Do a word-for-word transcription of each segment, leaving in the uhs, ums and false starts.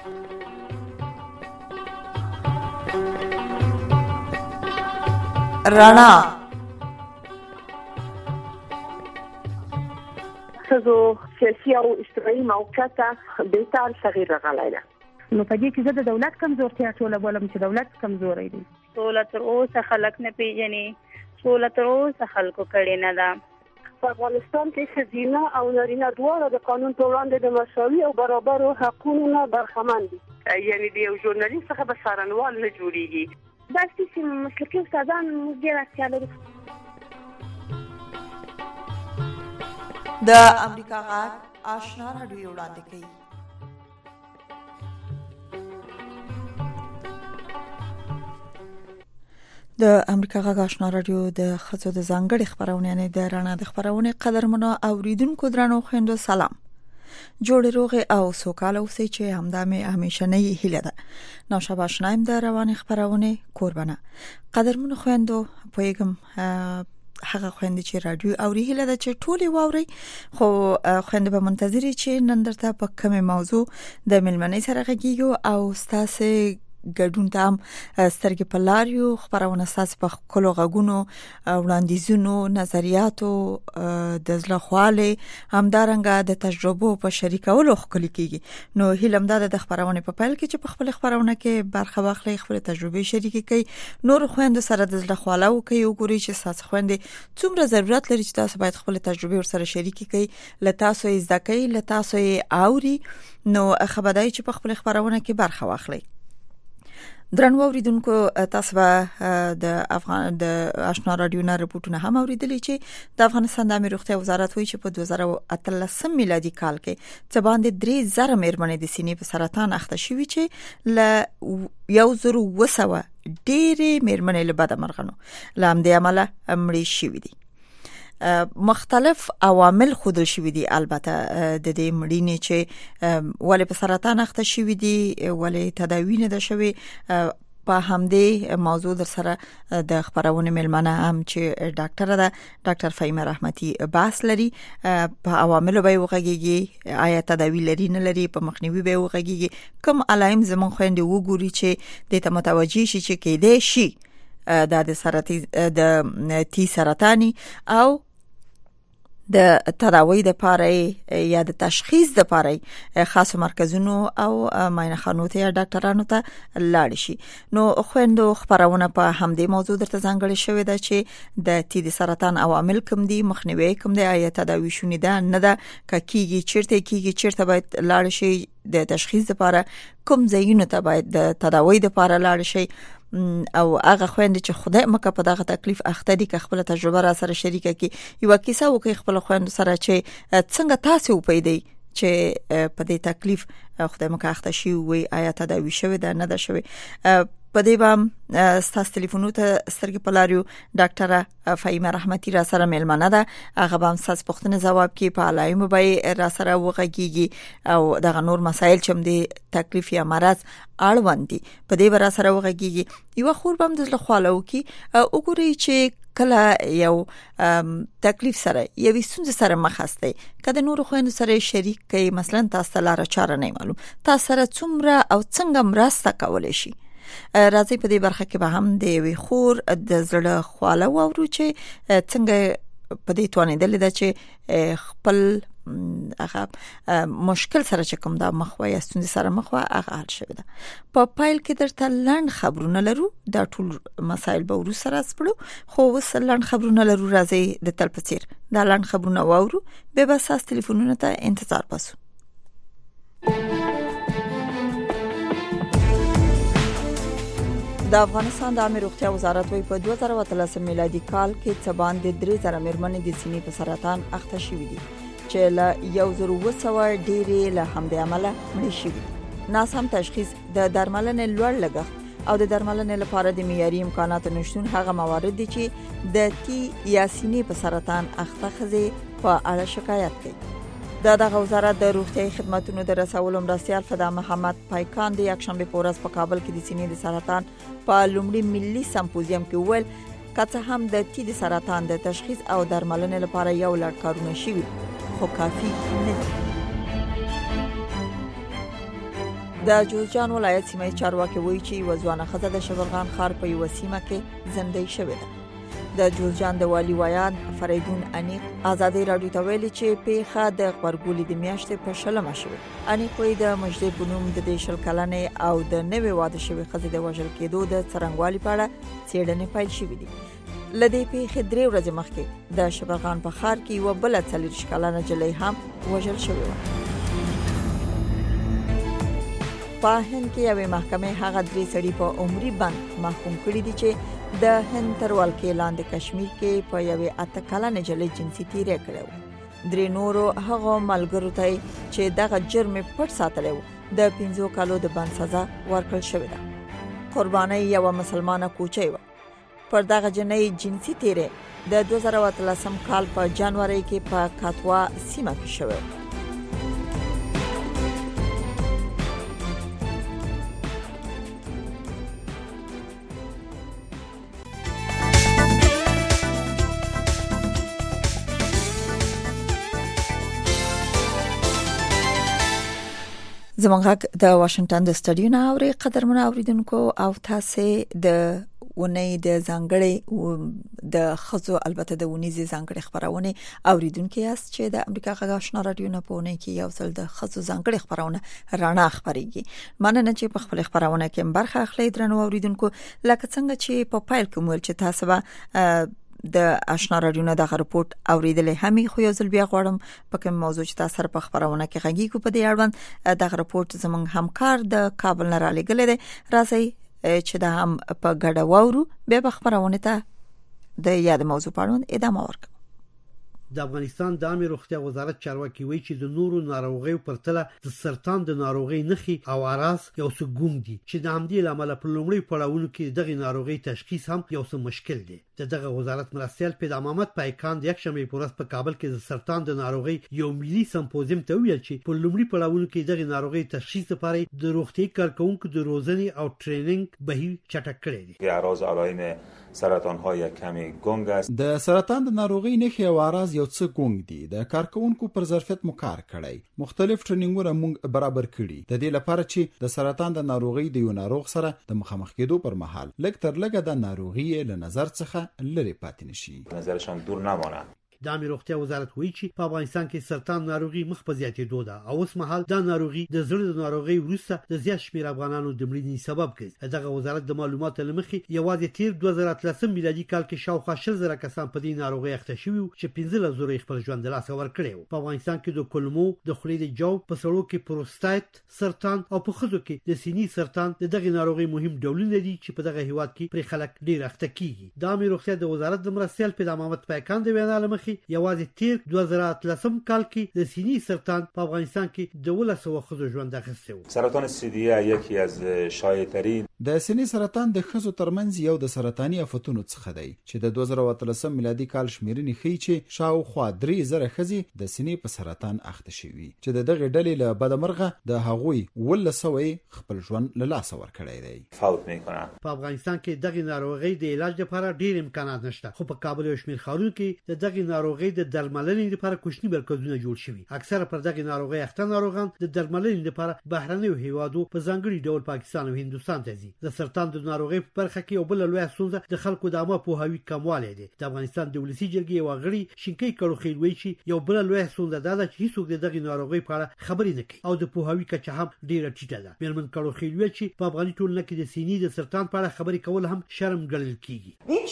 رڼا ښځو سیاسي او اجتماعي موقعیت بهتر تغییر راغلی ده. نو په دې کې زه د دولت کمزورتیا ټوله بولم چې دولت کمزوری دی. سوله تر اوسه خلک نه پیژني، سوله تر اوسه خلکو کړې نه ده. په افغانستان کې ښځینه او نارینه دواړه د قانون په وړاندې د مساوي او برابرو حقونو نه برخمن دي. یعنې د یو ژورنالیست څخه به څارنوال نه جوړېږي. داسې چې مسلکي استادان موږ ډېر اړتیا لرو. د امریکا غږ آشنا راډیو وړاندې کوي. د امریکا غږ آشنا راډیو د ښځو د ځانګړي خبرونه یعنی د رڼا د خبرونه قدرمنو اوریدونکو درنو خويندو سلام. جوړ روغ او سوکاله اوسئ چې همدا مې همیشه نه هیله ده. نو شابه شنایم د رواني خبرونه قربانه قدرمنو خويندو پویګم هغه خويندې چې رادیو اوري هیله ده چې ټولې واوري، خو خويندې به منتظرې چې نن درته په کومه موضوع د ملمنې سره غږیږو او ستاسو ګډون ته هم سترګې په لاریو خبرونه ساس په کلو غږونو وړاندیزونو نظریاتو د زلخواله همدارنګه د تجربو په شریکولو خپل کیږي. نو هیلم دا د خبرونه په پیل کې چې په خپل خبرونه کې برخه واخلي، خپل تجربه شریک کړي، نور خويندو سره د زلخواله او کوي وګوري چې ساس خويندې څومره ضرورت لري چې تاسو باید خپل تجربه ور سره شریک کړي، لته تاسو یې ځکه لته تاسو یې اوري. نو خبردای چې په خپل خبرونه کې برخه واخلي. درنو اوریدونکو تاسو به د افغان د آشنا رادیو نه رپورټونه هم اوریدلی چې د افغانستان د امنیت روغتیا وزارت وایي چې په دوه زره اتلس میلادي کال کې څه باندې درې زره مېرمنې د سینې په سرطان اخته شوې چې ل یو زر وسوه ډېرې مېرمنې له بده مرغنو لامدې عمله مړې شوې دي. مختلف عوامل خودل شوی دي، البته د دې مړینې چې ولې په سرطان اخته شوی دي ولې تداوی نه ده شوی. په همدې موضوع در سره د خبرونه ملمنه هم چې ډاکټر ده ډاکټر فهیمه رحمتي بحث لري. په عوامل به وغږیږي، آیا تداوی لري نه لري، په مخنیوي به وغږیږي، کوم علائم زمون خويندې وګوري چې د ته متوجي شي چې کېدې شي د سرطان د تی سرطاني او د تداوی د پاره یا د تشخیص د پاره خاص مرکزونو او معاینه خانو ته ډاکټرانو ته لاړ شي. نو خويندو خبرونه په همدې موضوع درته ځانګړي شوې ده چې د تی د سرطان عوامل کوم دي، مخنیوي کوم دي، آیا تداوی شونې ده نه ده، کیږي چیرته کیږي چیرته باید لاړ شي، د تشخیص لپاره کوم ځایونه ته باید د تداوی لپاره لاړ شي. او هغه خويند چې خدای مکه په دغه تکلیف اخته دي که خپل تجربه را سره شریکه کی یو کیسه وکي خپل خويند سره چې څنګه تاسو پیدا چې په دې تکلیف خدای مکه اخته شي وي، آیا تداوی شوی ده نه ده شوی. په دې باندې ستاسو ټلیفون ته سترګې پلاریو ډاکټره فهیمه رحمتي را سره ملمنه ده، هغه به هم ستاسو پوښتنه جواب کوي، په علایم به را سره وغږیږي او دغه نور مسایل چې د تکلیف یا مرض اړوند دي په دې به را سره وغږیږي. یو خور به هم د خپلو کی وګوري چې کله یو تکلیف سره یو ستونزه سره مخ هستی، کله نور خويند سره شریک کوي، مثلا تاسو لاره چاره نه معلوم، تاسو سره څومره او څنګه مرسته کولای شي. راځي په دې برخه کې به هم د وی خور د زړه خواله وورو چې څنګه په دې توانیدل ده چې خپل هغه مشکل سره چې کوم دا مخوي ستونزې سره مخوي هغه حل شوی ده. په پایل کې درته لاند خبرونه لرو، دا ټول مسایل به ورو سره سپړو، خو وس لاند خبرونه لرو. راځي د تل پڅیر دا لاند خبرونه وورو، به بس اس ټلیفونونه ته انتظار پاسو. د افغانستان د امنیت روغتیا وزارت وی په دوه زره اتلس میلادي کال کې څه باندې درې زره مېرمنې د سینې په سرطان اخته شوې دي چې له یو زر وسوه ډېرې له همدې عمله مړې شوې. ناسم تشخیص، د درملنې لوړ لګښت او د درملنې لپاره د معیاري امکاناتو نشتون هغه موارد دي چې د تی یا سینې په سرطان اخته ښځې په اړه شکایت کوي. د دغه وزارت د روغتیايي خدماتو د رسولو مرستیال فدا محمد پایکان د یکشنبه په ورځ په کابل کې د سینې د سرطان په لومړي ملي سمپوزیم کې ویل کڅه هم د تی د سرطان د تشخیص او درملنې لپاره یو لړ کارونه شوي خو کافي نه دي. د جوزجان ولایت سیمه چارواکي وایي چې یوه ځوانه ښځه د شبرغان ښار په یوه سیمه کې زندۍ شوې ده. د جوزجان د والي ویان فریدون انیق ازادي راډیو ته ویلي چې پیښه د غبرګولي د میاشتې په شلمه شوې. انیق وایي د مجدي بنوم د دې شل کلنې او د نوې واده شوې ښځې د وژل کېدو د څرنګوالي په اړه څېړنې پیل شوې دي. له دې پیښې درې ورځې مخکې د شبرغان په ښار کې یوه بله څلېرویشت کلنه نجلۍ هم وژل شوې وه. په هند کې یوې محکمې هغه درې سړي په عمري بند محکوم کړي دي چې د هند تر ولکې لاندې کشمیر کې په یوې اته کلنې نجلۍ جنسي تیری کړی و. درې نورو هغو ملګرو ته چې دغه جرم پټ ساتلی و د پنځو کالو د بند سزا ورکړل شوې ده. قربانۍ یوه مسلمانه کوچۍ وه. پر دغه جنۍ جنسي تیری د دوه زره اتلسم کال په جنوري کې په کاتوا سیمه کې شوی. زمونږ د واشنگټن د سټډیو نه اوري قدرمن اوریدونکو او تاسو د ونې د ځانګړي د خزو البته د ونیزي ځانګړي خبرونه اوریدونکو یاست چې د امریکا غږ آشنا رادیو نه پونه کې یو ځل د خزو ځانګړي خبرونه رڼا خبريږي. مننه چې په خپل خبرونه کې برخه اخلي درنو اوریدونکو. لکه څنګه چې په پایل کې مول چې تاسو به د آشنا رادیو نه د رپورت اوریدلې همي خو یو ځل بیا غواړم په کوم موضوع چې تاسو په خبرونه کې غږی کو په دې اړوند د رپورت زمونږ همکار د کابل نه را لګلې ده. راځي چې دا هم په ګډه وورو به خبرونه ته د یاد موضوع په اړه ادامه ورکړو. د افغانستان د عامه روغتیا وزارت چارواکي وایي چې د نورو ناروغیو پرتله د سرطان د ناروغۍ نښې او اعراض یو څه ګونګ دي چې د همدې لامل په لومړي پړاوونو کې دغه ناروغۍ تشخیص هم یو څه مشکل دی. دغه وزارت مرستیال پیدا محمد پایکان د یکشنبه په ورځ په کابل کې د سرطان د ناروغۍ یو ملي سمپوزیم ته ویل چې په لومړي پړاوونو کې دغه ناروغۍ تشخیص لپاره د روغتي کارکونکو د روزنې او ټریننګ بهیر چټک کړی دی. اعراض علائم سرطان های کمی گنگ است. د سرطان د ناروغۍ نښې او اعراض یو څه ګونګ دي. د کارکونکو پر ظرفیت مو کار کړی. مختلف ټریننګونه موږ برابر کړي د دې لپاره چې د سرطان د ناروغۍ د یو ناروغ سره د مخامخ کېدو پر مهال لږ تر لږه د ناروغۍ له نظر څخه لري پاتې نشي. نظرشان دور نمانه. د عامه روغتیا وزارت وایي چې په افغانستان کې سرطان ناروغي مخ په زیاتېدو ده او اوس مهال دا ناروغي د زړه د ناروغي وروسته د زیات شمېر افغانانو د مړینې سبب ګرځي. دغه وزارت د معلوماتو لمخې یوازې تیر دوه زره اتلسم میلادي کال کې شاوخوا شل زره کسان په دې ناروغي اخته شوي چې پنځلس زره خپل ژوند د لاسه ورکړی و. په افغانستان کې د کولمو، د خولې د جو، په سړو کې پروستات سرطان او په ښځو کې د سینې سرطان د دغه ناروغي مهم ډولونه دي چې په دغه هیواد کې پر خلک ډیر اخته کیږي. د عامه روغتیا د وزارت د مرستیال پیدا محمد پایکان د وینا لمخې یوازې تیر دوه زره اتلسم کال کې د سینې سرطان په افغانستان کې د ولس او ښځو ژوند اخیسته و. سرطان سینې یکی از شایع‌ترین د سینې سرطان د ښځو ترمنځ یو د سرطاني آفتونو څخه دی چې د دوه زره اتلسم میلادي کال شمیرنې ښیي چې شاوخوا درې زره ښځې د سینې په سرطان اخته شوي چې د دغه ډلې له بدمرغه د هغوی ولسوي خپل ژوند له لاسه ورکړی دی. فوت میکنه. په افغانستان کې دغه ناروغي د علاج لپاره ډیر امکانات نشته خو په کابل او شمیر ښارونو کې د دغه ناروغي د درملنې لپاره کوچني مرکزونه جوړ شوي. اکثره پر دغه ناروغي اخته ناروغان د درملنې لپاره بهرنیو هیوادو په ځانګړي ډول پاکستان او هندوستان ته ځي. د سرطان د ناروغي په برخه کې یو بل لوی ستونزه د خلکو د عامه پوهاوي کموالی دی. د افغانستان د ولسی جرګې یو غړي شینکي کړوخیل وایي چې یو بل لوی ستونزه دا ده چې هیڅوک دغه ناروغي په اړه خبرې نه کوي او د پوهاوي کچه هم ډیره ټیټه ده. میرمن کړوخیل وایي چې په افغاني ټولنه کې د سینې د سرطان په اړه خبرې کول هم شرم ګڼل کیږي.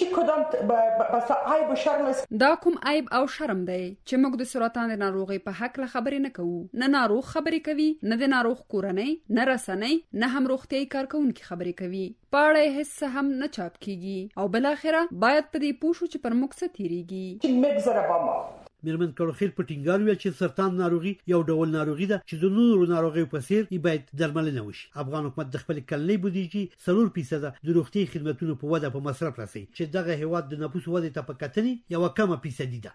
دا کوم عیب او شرم دی چې موږ د سرطان د ناروغي په حق له خبرې نه کوو. نه ناروغ خبرې کوي، نه د ناروغ کورنۍ، نه رسنۍ، نه هم روغتيایي کارکونکو خبرې کوي. پاړې هیڅ هم نه چاپ کیږي او بل اخره باید په دې پوښو چې پر موږ څه تیریږي. میرمن کړوخیل په ټینګار ویل چې سرطان ناروغي یو ډول ناروغي ده چې د نورو ناروغیو په څیر یې باید درملنه وشي. افغان حکومت د خپل کلنۍ بودیجې څلور فیصد د روغتي خدماتو په وده په مصرف راسي چې دغه هیواد د نفوس وده ته په کتنې یو کمه فیصدي ده.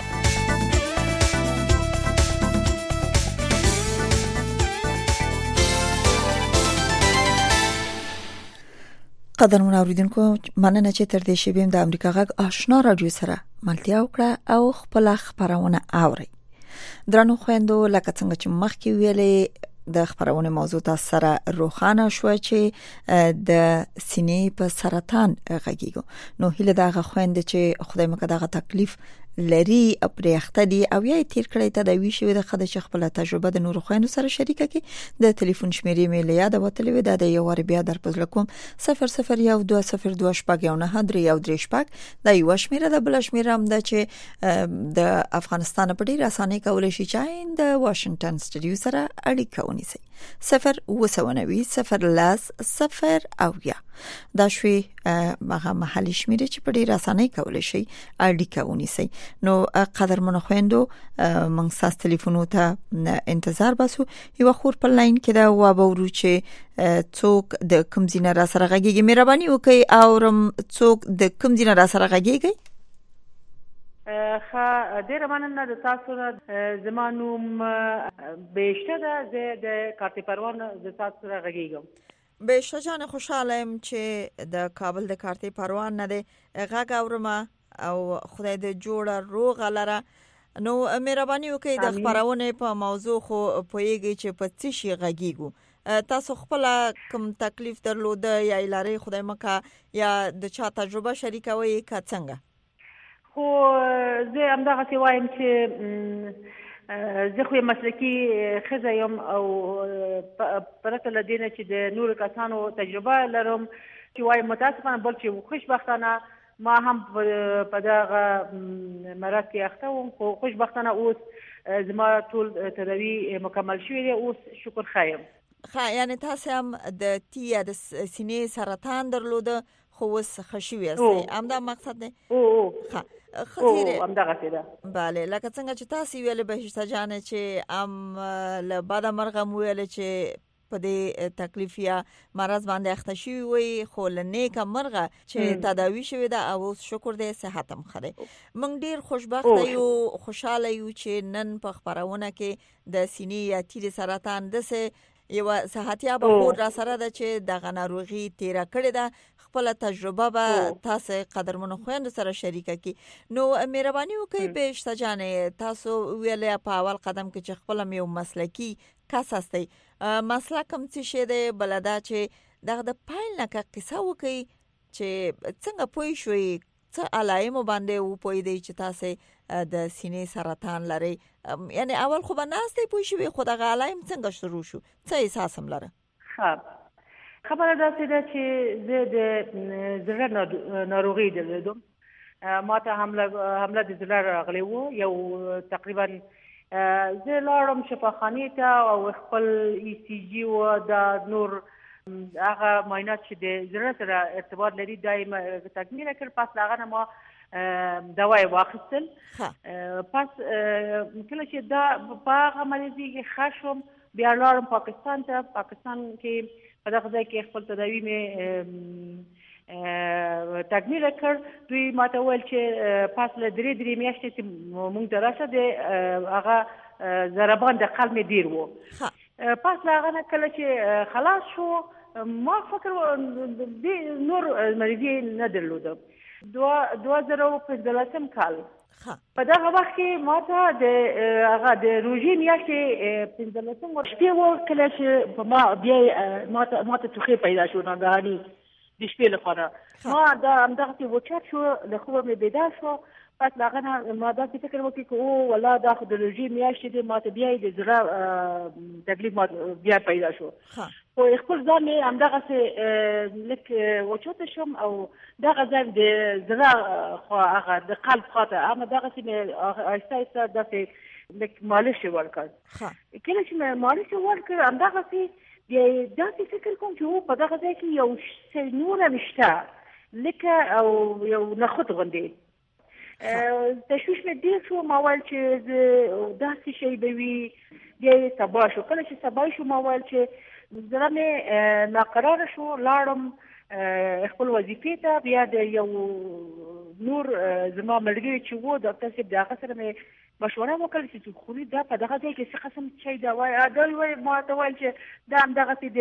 قدرمن اوریدونکو مننه چې تر دې شیبیم د امریکا غږ آشنا رادیو سره ملتیا وکړه او خپل خبرونه اوري. درنو خويندو لکه څنګه چې مخکې ویلې د خبرونه موضوع تاسو سره روخانه شو چې د سینې په سرطان غږیږي. نو هله دغه خويند چې خدای مکه دغه تکلیف لري پرېخته دي او یا تیر کړی ته د وی شوی د خدای چې خپل تجربه د نور خويندو سره شریکه کی. د ټلیفون شمیرې مې له یاد وتلې و د یو ور بیا در پزله کوم صفر صفر یو دوه صفر دوه شپږ یو نه درې یو درې شپږ د یو شمیره د بل شمیره هم د چې د افغانستان په ډیر اسانه کولای شي چې د واشنگټن سټډیو سره اړیکه ونیسي. صفر وسونوي صفر لاس صفر او یا دا شوي هغه محلي شمیره چې په ډیر اسانه کولای شي اړیکه ونیسي. نو قدر منو خويندو موږ ساس ټلیفون ته انتظار باسو. یو خور په لاین کې دا و بورو چې څوک د کوم ځینه را سره غږیږي. مهرباني وکړئ اورم څوک د کوم ځینه را سره غږیږي. خا ډیر مننه د تاسو نه زمانوم بهشته ده د کارتي پروان د تاسو سره غږیږم. بهشته جان خوشاله يم چې د کابل د کارتي پروان نه ده غږ اورم او خدای دې جوړه روغ لره. نو مهرباني وکړئ د خبرونه په موضوع خو پوهیږئ چې په څه شي غږیږو. تاسو خپل کوم تکلیف درلوده یا لاري خدای مکه یا د چا تجربه شریکوي کا څنګه؟ خو زه همدغه څه وایم چې زه خو مسلکي ښځه یم او پرته له دې نه چې د نورو کسانو تجربه لرم چې وایم متاسفانه بل چې خوشبختانه ما هم په دغه مرض کې اخته وم خو خوشبختانه اوس زما ټول تداوی مکمل شوی دی. اوس شکر خایم. ښه یعنی تاسو هم د تیا د سینې سرطان درلوده خو اوس خشوي است همدا مقصد دی. او ښه خطیره همدغه څه ده. bale لکه څنګه چې تاسو ویل بهشته جان چې ام له بعد مرغه ویل چې په دې تکلیف یا مرض باندې اخته شوی وي خو لنیکه مرغه چې تداوی شوی ده او شکر دې صحت هم خره. موږ ډیر خوشبخت یو خوشاله یو چې نن په خبرونه کې د سینې یا تیر سرطان د سه یو صحتیا به خور را سره ده چې د ناروغي تیر کړی ده. خپل تجربه به تاسو قدرمنو خويند سره شریکه کی. نو مهرباني وکړئ بهشته جان تاسو ویلې په اول قدم کې چې خپل یو مسلکی کس هستئ. مسلک هم څه شه ده بلدا چې دغه د پایل نه قصه وکړي چې څنګه پوي شوي څه علائم باندې و پوي دی چې تاسو د سینې سرطان لري. یعنی اول خو به ناستې پوي شوي خو دغه علائم څنګه شروع شو څه احساس هم لره؟ ها خبره دا څه ده چې زه د زړه ناروغي درلودم. ما ته حمله حمله د زړه راغلی و. یو تقریبا زه لاړم شفاخانې ته او خپل ای سی جی و د نور هغه معاینات چې د زړه سره ارتباط لري دایم تکمیل کړ. پس هغه نه ما دواي واخیستل. پس کله چې دا په هغه مریضي کې خشم بیا لاړم پاکستان ته. پاکستان کې په دغه ځای کې خپل تداوی مې تکمیل کړ. دوی ماته ویل چې پس له درې درې میاشتې چې مونږ ته راشه د هغه ضربان د قلب مې ډیر و. پس له هغه نه کله چې خلاص شو ما فکر نور مریضي نه درلودم. دوه زره او پنځلسم کال په دغه وخت کې ما ته د هغه د روژې میاشتې پنځلسم ورشتې و کله چې په ما بیا ما ته ما ته ټوخی پیدا شو ناګهاني د شپې لخوا. ما دا همدغسې وچت شو له خوبه مې بیدار شو. پس له هغه نه ما داسې فکر وکړي چې او والله دا خو د روژې میاشتې دی ما ته بیا یې د زړه تکلیف ما بیا پیدا شو. خو خپل ځان مې همدغسې لږ وچوته شوم او دغه ځای د زړه خوا هغه د قلب خواته همه دغسې مې آهسته آهسته داسې لږ مالش یې ورکړ. کله چې مې مالش یې ورکړ همدغسې بیا یې داسې فکر کوم چې او په دغه ځای کې یو څه نور هم شته لکه او یو نخود غوندې. تشویش مې ډېر شو. ما ویل چې زه داسې شی به وي. بیا یې سبا شو. کله چې سبا شو ما ویل چې زړه مې ناقراره شو. لاړم خپل وظیفې ته. بیا د یو نور زما ملګري چې و ډاکټر صاحب د هغه سره مې مشوره وکړه چې خوري دا په دغه ځای کې څه قسم شی ده وایي. دا وایي ما ته ویل چې دا همدغسې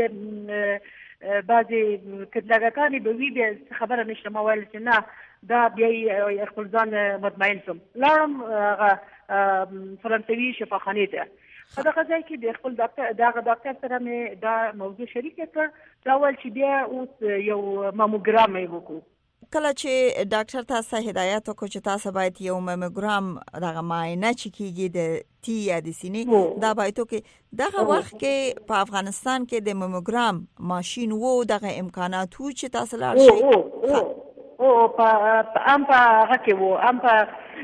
د بعضې کتلګکانې به وي بیا خبره نشته. ما ویل چې نه دا بیا یې خپل ځان مطمئن شوم. لاړم هغه فرانسوي شفاخانې ته. په دغه ځای کې د خپل ډاکټر دغه ډاکټر سره مې دا موضوع شریک کړ دا ول چې بیا اوس یو ماموګرام یې وکړو. کله چې ډاکټر تاسو هدایت وکړ چې تاسو باید یو ماموګرام دغه معاینه چې کیږي د تی یا د سینې دا باید کې دغه وخت کې په افغانستان کې د ماموګرام ماشين وو دغه امکانات وو چې تاسو لاړ شئ. او په ام په هغه کې وو ام په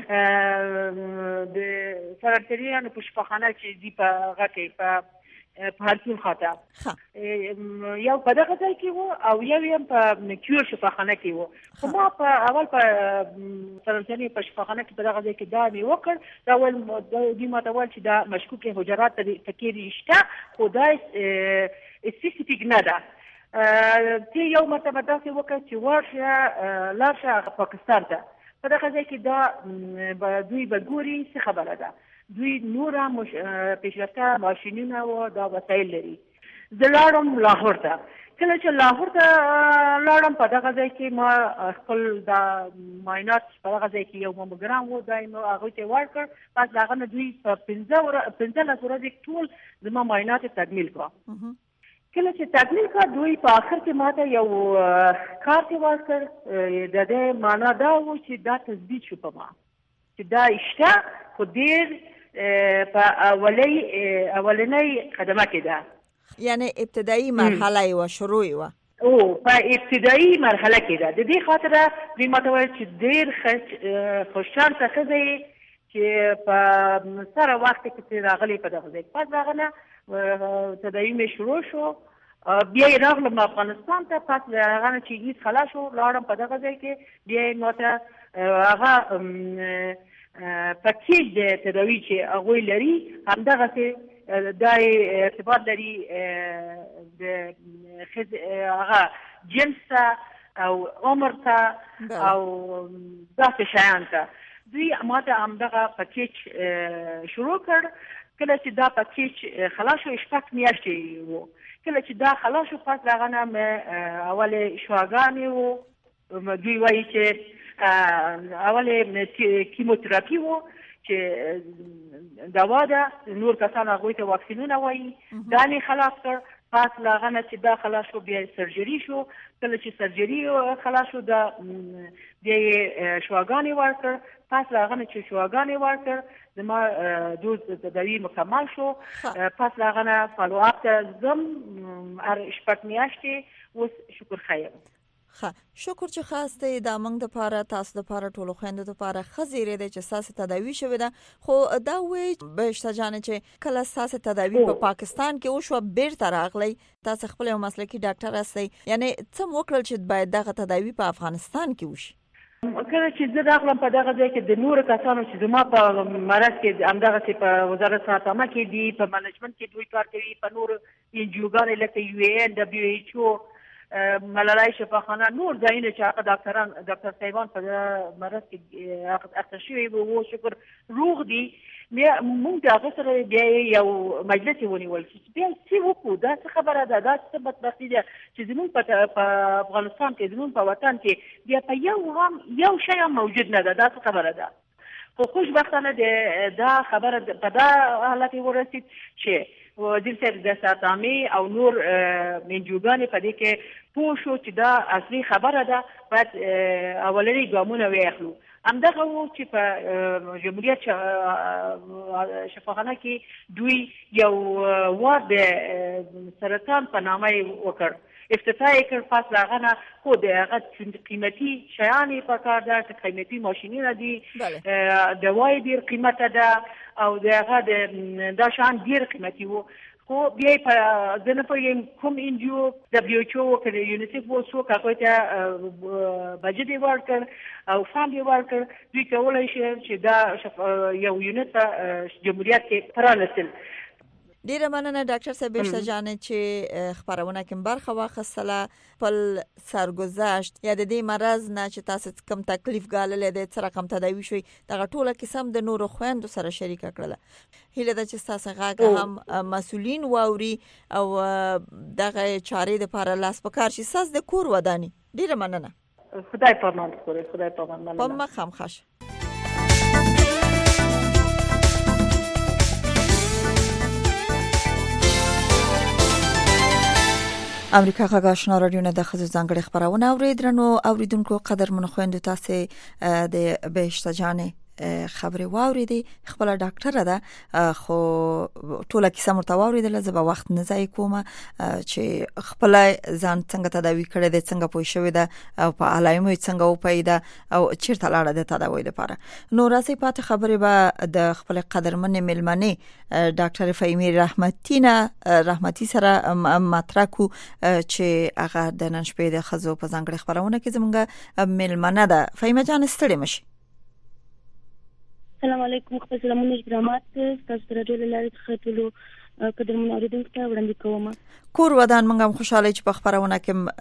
د سرطانیانو په شفاخانه چې دی په هغه کې په په هرڅون خاطر یو په دغه ځای کې وو او یو هم په کیور شفاخانه کې وو. خو ما په اول په سرطاني په شفاخانه کې په دغه ځای کې دا مې وکړ دا ول د ما ته ول چې دا مشکوک حجرات تکیری شته خو دا سپیسیفیک نه ده. تی یو مرتبه داسې وکړ چې ورشه لاړشه پاکستان ته په دغه ځای کې دا دوی به ګوري څه خبره ده دوی نور هم پیشرفته ماشینونه او دا وسایل لري. زه لاړم لاهور ته. کله چې لاهور ته لاړم په دغه ځای کې ما خپل دا معاینات په دغه ځای کې یو ماموګرام و دا نو هغه ته ورکړ. پس هغه نه دوی په پنځه پنځه ورځې ټول زما معاینات تکمیل کړ. کله چې تکمیل کړ دوی په اخر کې ماته یو کارت ورکړ. د دې معنا دا و چې دا تثبیت شو په ما چې دا اشته خو ډیر په اولی اولنۍ قدمه کې ده یعنی ابتدایي مرحله و شروع و او په ابتدایي مرحله کې ده. د دې خاطر دوی ماته وایي چې ډیر خوششانسه ښځه چې په سره وخت کې راغلي په دغه ځای. پس هغه نه تداوي مې شروع شو. بیا یې راغلم افغانستان ته. پس هغه نه چې هیڅ خلاص شو لاړم په دغه ځای کې بیا یې ماته هغه پکیج د تداوی چې هغوی لري همدغسې دا ارتباط لري د هغه جنس ته او عمر ته او داسې شیان ته. دوی ماته همدغه پکیج شروع کړ. کله چې دا پکیج خلاص شو شپږ میاشتې وو. کله چې دا خلاص شو پس هغه نه مې اولې شواګانې وو. دوی وایي چې اولې کیموتراپي وو چې دوا ده نور کسان هغوی ته واکسینونه وایي دا مې خلاص کړ. پس له هغه نه چې دا خلاص شو بیا سرجري شو. کله چې سرجري خلاص شو دا بیا یې شواګانې ورکړ. پس له هغه نه چې شواګانې ورکړ زما دوز تداوي مکمل شو. پس له هغه نه فالو اپ ته ځم هر شپږ میاشتې. اوس شکر خیر ښه شکر چې خاصه د امنګ د پاره تاسو د پاره ټولو خويندو د پاره خزيره ده چې ساسه تداوی شوه ده. خو دا وې بهشته جان چې کله ساسه تداوی په پاکستان کې او شو بیرته راغلی تاسو خپل یو مسلکی ډاکټر اسئ یعنی څه وکړل چې باید دغه تداوی په افغانستان کې وشي. کله چې زه راغلم په دغه ځای کې د نور کسانو چې زما په مرز کې همدغه په وزارت صحت عامه کې دي په منیجمنت کې دوی کار کوي په نور انجیوګانې لکه یو ان دبليو ایچ او ملالای شفاخانه نور ځایونه چې هغه ډاکټران ډاکټر صاحبان په مرز کې اخته شوي وو شکر روغ دي. بیا موږ د هغه سره بیا یو مجلس ونیول چې بیا څه وکړو دا څه خبره ده دا څه بدبختي ده چې زموږ په افغانستان کې زموږ په وطن کې بیا په یو هم یو شی هم موجود نه ده دا څه خبره ده. خو خوشبختانه دا خبره په دا حالت ورسید چې وزیر صاحب د ساتامي او نور منجوګانې په دې کې پوه شو چې دا اصلي خبره ده باید اولنی ګامونه واخلو. همدغه و چې په جمهوریت شفاخانه کې دوی یو وارد سرطان په نامه وکړ. افتتاح کړ. پس هغه نه خو د هغه قیمتي شیان په کار ده قیمتي ماشینونه دي دوای ډیر قیمته ده او د هغه دا شان ډیر قیمتي وو. خو بیا په ځنه په کوم انجیو دبليو ایچ او کې یونیسف وو څو هغه ته بجټ ورکړ او فاند ورکړ. دوی کولای شي چې دا یو یونټ جمهوریت کې پرانستل. ډیره مننه ډاکټر صاحب بهشته جان چې خبرونه کوم برخه واخصله خپل سرگذشت یا د دې مرز نه چې تاسو کم تکلیف ګالل د څه رقم تداوی شوي دغه ټوله قسم د نورو خويندو سره شریک کړل. هیله ده چې تاسو غاګه هم مسؤلین واوري او دغه چارې د لپاره لاس پکار شي. ساس د کور ودانی. ډیره مننه. خدای پامان خوري خدای پامان مننه. په مخم خاش امریکا غږ آشنا رادیو نه د خزو ځانګړي خبرونه اوریدرنو اوریدونکو قدر منخويندو تاسو د بهشته جانې خبري واوریدي خپل ډاکټر ده خو ټوله کیسه مرته واوریدله زه به وخت نه ځای کوم چې خپل ځان څنګه تداوی کړی د څنګه پوه شوې ده او په علایمو څنګه و پیدا او چیرته لاړه د تداوی لپاره نو راځي پاتې خبرې به د خپل قدرمن ملمنې ډاکټر فهیمه رحمتي نه رحمتي سره مطرح کو چې هغه د نن شپې د خزو په ځانګړي خبرونه کې زمونږ ملمنه ده فهیمه جان ستړي مشي السلام علیکم خپل سلامونه احترامات تاسو ته ټول لارې خاطرو قدر منوریدونکو ته وړاندې کوم کور ودان منګم خوشاله چې په خبرونه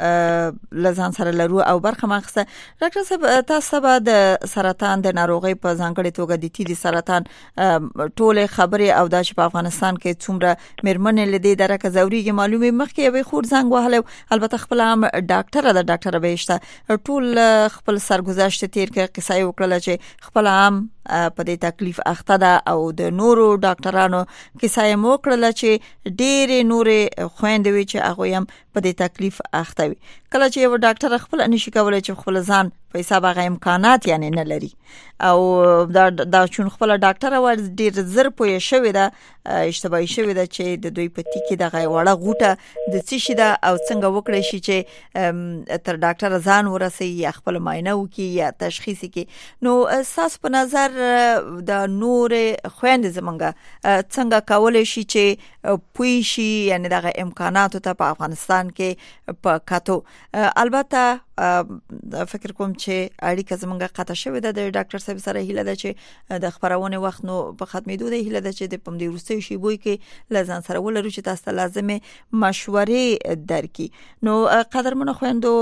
کې لزان سره لرو او برخه مخسه ډاکټر صاحب تاسو به د سرطان د ناروغي په ځانګړي توګه د تی دي سرطان ټوله خبره او د په افغانستان کې څومره مرمنې لدی درکه زوريږي معلومه مخکې به خور زنګ وهله البته خپل هم ډاکټر د ډاکټر بهشته ټول خپل سرګذشت تیر کې قصه وکړه چې خپل هم په دې تکلیف اخته ده او د نورو ډاکټرانو کیسه یې موکړه چې ډېر نورې خويندې وي چې هغه هم په دې تکلیف اخته وي کله چې یو ډاکټر خپل نشي کولای چې خپل ځان په حساب هغه امکانات یعنی نه لري او دا دا چون خپل ډاکټر ور ډېر زر پوي شوی دا اشتباهي شوی دا چې د دوی په ټیکي دغه وړه غوټه د څه شي دا او څنګه وکړي شي چې تر ډاکټر ځان ورسي یا خپل معاینه وکي یا تشخیص کی نو اساس په نظر د نور خويند زمونږه څنګه کولای شي چې پوي شي یعنی دغه امکانات ته په افغانستان کې په کاتو البته فکر کوم چې اړیکه زمونږه قطع شوې ده د ډاکټر صاحب سره هیله ده چې د خبرونه وخت نو په ختمېدو ده هیله ده چې د پم دی روسي شی بوي کې لزان سره ولرو چې تاسو لازمه مشورې درکې نو قدرمن خويندو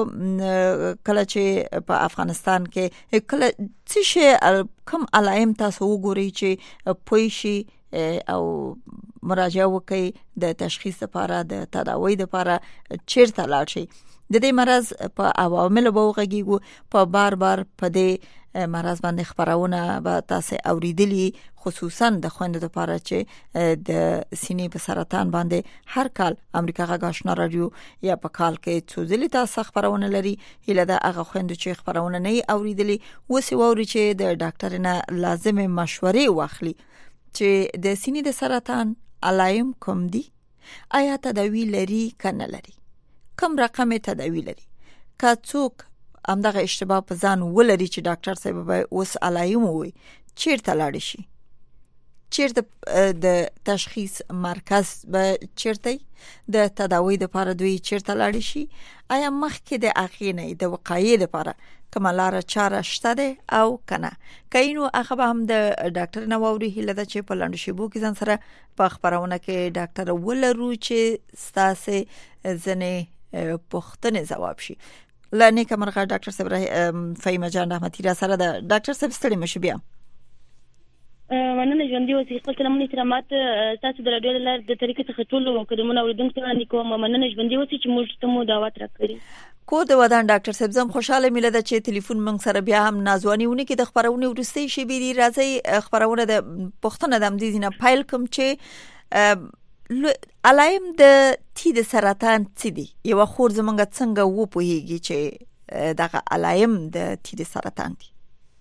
کله چې په افغانستان کې کله څه شي کوم علائم تاسو وګورئ چې پوي شي او مراجعه وکړي د تشخیص لپاره د تداوی لپاره چیرته لاړ شي د دې مرض په عوامل به وغږیږو په بار بار په دې مرض باندې خبرونه به تاسو اوریدلی خصوصا د خويندو لپاره چې د سینې په سرطان باندې هر کال امریکا غږ آشنا رادیو یا په کال کې څو ځلې تاسو خبرونه لري هله دا هغه خويندو چې خبرونه نه اوریدلی وسی ووري چې د ډاکټر نه لازمه مشورې واخلي چې د سینې د سرطان علایم کوم دي آیا تداوی لري کنه لري کم رقم تداوی لري که څوک همدغه اشتباه په ځان ولري چې ډاکټر صاحب به اوس علایم وي چیرته لاړ شي چیرته د تشخیص مرکز به چیرته د تداوی لپاره دوی چیرته لاړ شي آیا مخکې د اخینه د وقایې لپاره کومه لار چاره شته ده او کنه کینو هغه به هم د ډاکټر نووري هله ده چې په لاندې شیبو کې ځان سره په خبرونه کې ډاکټر ولرو چې ستاسو ځنه پوښتنه جواب شي لنه کومه ډاکټر صاحب فهیمه جان رحمتي را سره د ډاکټر صاحب ستړي مشه بیا مننه ژوندۍ اوسئ خپل سلامونه احترامات تاسو د رادیو لار د طریقې څخه ټول قدمونه اوریدونکو ته وړاندې کوم مننه ژوندۍ اوسئ چې موږ ته مو دعوت راکړي کو د ودان ډاکټر صاحب زم خوشاله مله ده چې ټلیفون موږ سره بیا هم نازوانیونه کې د خبرونه ورستي شي بي راځي خبرونه د پښتنه د امدی نه فایل کوم چې علایم د تی د سرطان څه دي یو خور زمونږ څنګه و پوهیږي چې دغه علایم د تی د سرطان دي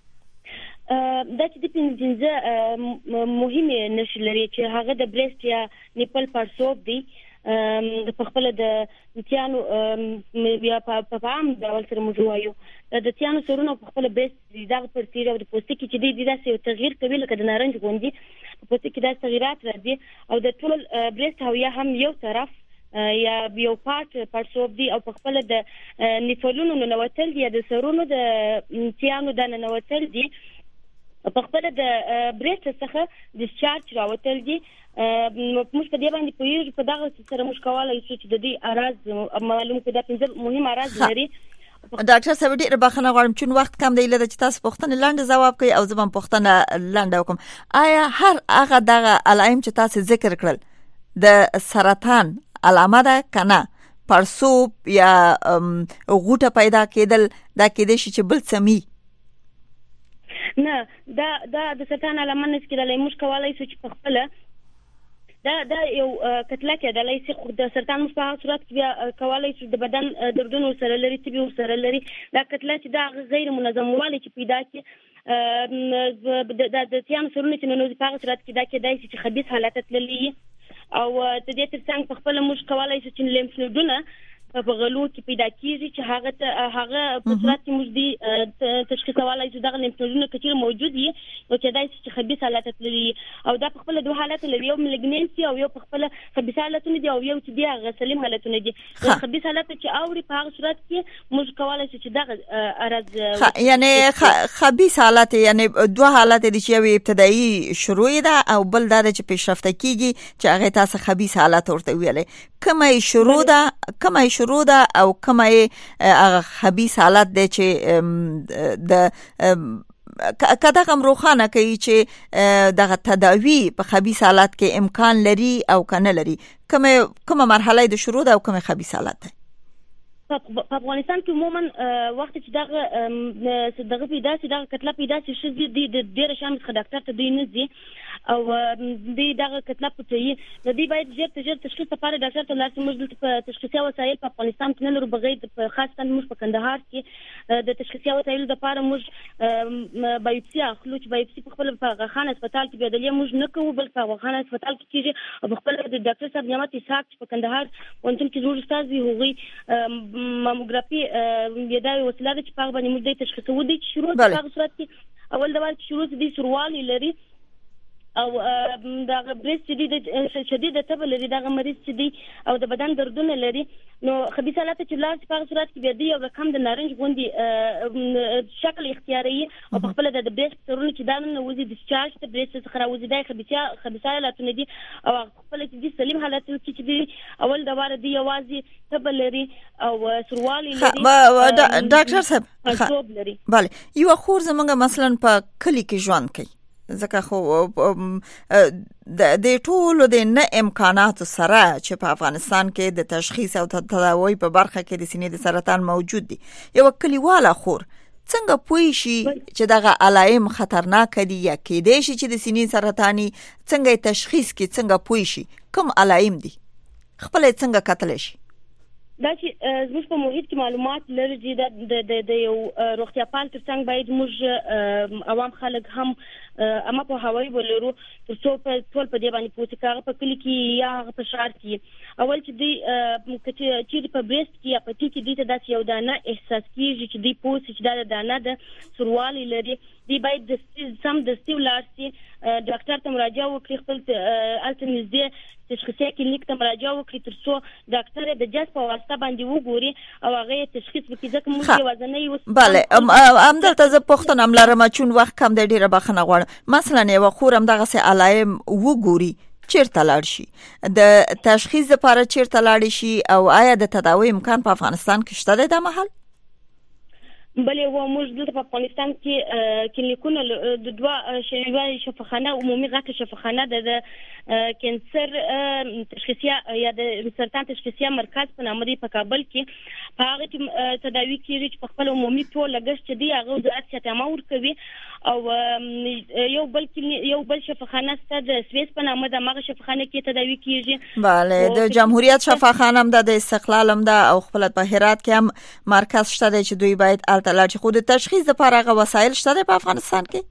دا چې د پنځه مهمه نښې لري چې هغه د بریسټ یا نیپل پارسوب دي د خپل د تیانو بیا په عام ډول سره موږ وایو د تیانو سرونه په خپل بریسټ دغه پرتیر او د پوستکي چې د دې داسې تغییر کوي لکه د نارنج غوندي په پوستکي داسې تغیرات راځي او د ټول بریسټ هویه هم یو طرف یا یو پارت پارسوب دي او په خپل د نیفلونو نووتل دي د سرونو د تیانو د نووتل دي په خپل د بریسټ څخه ډیسچارج راوتل دي موږ په دې باندې پوهیږو په دغه سره موږ کولای شو چې د دې اراز معلوم کړو پنځه مهم اراز لري ډاکټر صاحب ډیره بخښنه غواړم چې وخت کم دی لته چې تاسو پوښتنه لاندې جواب کوي او زبم پوښتنه لاندې وکم آیا هر هغه دغه علائم چې تاسو ذکر کړل د سرطان علامه ده کنه پړسوب یا غوټه پیدا کېدل دا کېدې شي چې بل سمي نه دا دا د سرطان علامه نس کېدلای موږ کولای شو چې په خپل دا دا یو کتله کېدلای شي خو د سرطان په صورت کې بیا کولای شي د بدن دردونو سره لري طبي سره لري دا کتله چې دا غیر منظم والی چې پیدا کی د د تیام سرونه چې نو په صورت کې دا کېدای شي چې خبيث حالت تللی او د دې ترڅنګ په خپل موږ کولای شي چې لیمف نودونه په غلو کې پیدا کیږي چې هغه هغه په صورت کې موږ دي تشخیصولای شو دغه لیمف نودونه کچیر موجود دي او چې دای چې خبيث حالت لري او دا په خپل دوه حالت لري یو ملګننسي او یو په خپل خبيث حالتونه دي او یو چې دی هغه سلیم حالتونه دي د خبيث حالت چې اوري په هغه صورت کې موږ کولای شو چې دغه ارز یعنی خبيث حالت یعنی دوه حالت دي چې یو ابتدایي شروع ده او بل دا چې پیشرفته کیږي چې هغه تاسو خبيث حالت ورته ویلې کومه شروع ده کومه شروع ده او کومه هغه خبيث حالت ده چې د کدا کوم روخانه کوي چې دغه تداوی په خبيث حالت کې امکان لري او کنه لري کومه کومه مرحله د شروع ده او کومه خبيث حالت ده په افغانستان کې عموما وخت چې دغه دغه پیدا چې دغه کتله پیدا چې شې دي د ډیر شامل ډاکټر ته دی نه دي او دې دغه کتله پټي د دې باید ژر ته ژر تشخیص لپاره ډاکټر ته لاسي موږ د تشخیصي وسایل په افغانستان کې نه لرو بغیر په خاصه موږ په کندهار کې د تشخیصي وسایل لپاره موږ بایوپسي اخلو چې بایوپسي په خپل په غاخانه هسپتال کې بدلې موږ نه کوو بل په غاخانه هسپتال کې کېږي او خپل د ډاکټر صاحب نعمت اسحاق په کندهار وانتم چې زموږ استاد وي هغوی ماموګرافي یدا وسیله چې په باندې موږ د تشخیصو دي چې شروع په هغه صورت کې اول د وخت شروع دي سروالي لري او دا بریس چې د شدید تب لري دا مریض چې دی او د بدن دردونه لري نو خبيث حالت چې لار په صورت کې بیا دی او رقم د نارنج غوندي شکل اختیاري او په خپل د بریس سرونه چې دا نه وزي ډیسچارج د بریس څخه راوځي دا خبيثه خبيثه حالت نه دي او خپل چې دی سلیم حالت کې چې دی اول د واره دی یوازې تب لري او سروالي لري ډاکټر صاحب bale یو خور زمونږ مثلا په کلی کې ژوند کوي ځکه خو د ټولو د نه امکانات سره چې په افغانستان کې د تشخیص او تداوی په برخه کې د سینې د سرطان موجود دي یو کلیواله خور څنګه پوي شي چې دغه علائم خطرناک دي یا کېدای شي چې د سینې سرطاني څنګه تشخیص کې څنګه پوي شي کوم علائم دي خپل څنګه کتل شي دا چې زموږ په محیط کې معلومات لري د د یو روغتیا پال ترڅنګ باید موږ عوام خلک هم اما په هوایي ولرو ترڅو په ټول په دې باندې پوښتنه کوي په کلی کې یا په شهر کې اول چې دی چې په بریست کې یا په ټي کې دی ته یو دانه احساس کیږي چې دی پوښتنه چې دا دانه د سروالي لري دی باید د سم د سټیولارسي ډاکټر ته مراجعه وکړي خپل الټرنیزي تشخیصي کلینیک ته مراجعه وکړي ترڅو ډاکټر د جاز په واسطه باندې وګوري او هغه تشخیص وکړي ځکه موږ وزنې وس bale ام دلته ز پښتون املاره چون وخت کم د ډیره بخنه غواړم مثلا یو خورم دغه سه علائم وګوري چیرته لاړ شي د تشخیص لپاره چیرته لاړ شي او آیا د تداوی امکان په افغانستان کې شته د محل بلې و موږ دلته په افغانستان کې کلینیکونه د دوه شفاخانه شفاخانه عمومي غټه شفاخانه د کانسر تشخیصي یا د سرطان تشخیصي مرکز په نامه دی په کابل کې په هغه کې تداوی کیږي چې په خپل عمومي ټول لګښت دی هغه وزارت صحت عامه ورکوي او یو بل یو بل شفاخانه ست د سويس په نامه د مغه شفاخانه کې تداوی کیږي bale د جمهوریت شفاخانه هم د استقلال هم د او خپل په هرات کې هم مرکز شته چې دوی باید التلاج خود تشخیص لپاره غو وسایل شته په افغانستان کې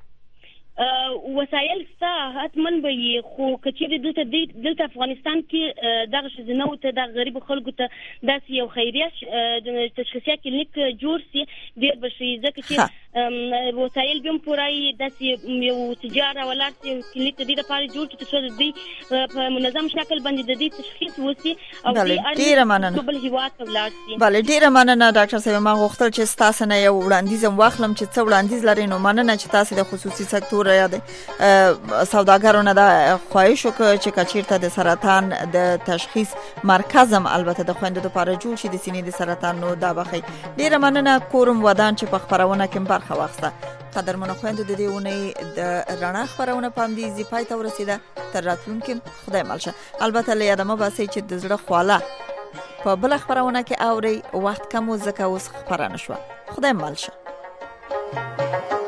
وسایل ستا حتمن به خو کچې دلته دلته افغانستان کې دغه شزنه او ته د غریب خلکو ته داسې یو خیریه تشخیصي کلینیک جوړ سي ډیر بشي ځکه چې وسایل به پورای داسې یو تجارت ولارت کلینیک د دې لپاره جوړ چې څه دي په منظم شکل باندې د دې تشخیص وسی او ډیر مننه بل هیواد ولارت bale ډیر مننه ډاکټر صاحب ما غوښتل چې تاسو نه یو وړاندیز واخلم چې څو وړاندیز لري نو مننه چې تاسو د خصوصي سکتور یا د سوداګرونو د خواهش وکړ چې کچیرته د سرطان د تشخیص مرکزم البته د خويندو لپاره جوړ شي د سینې د سرطان نو دا بخي ډیره مننه کورم ودان چې په خبرونه کې برخه واخسته قدرمنو خويندو د دې ونې د رڼا خبرونه پام دي زی پای ته ورسیده تر راتلونکي خدای مالشه البته له یادمه باسي چې د زړه خواله په بل خبرونه کې اوري وخت کم وزکه اوس خبرانه شو خدای مالشه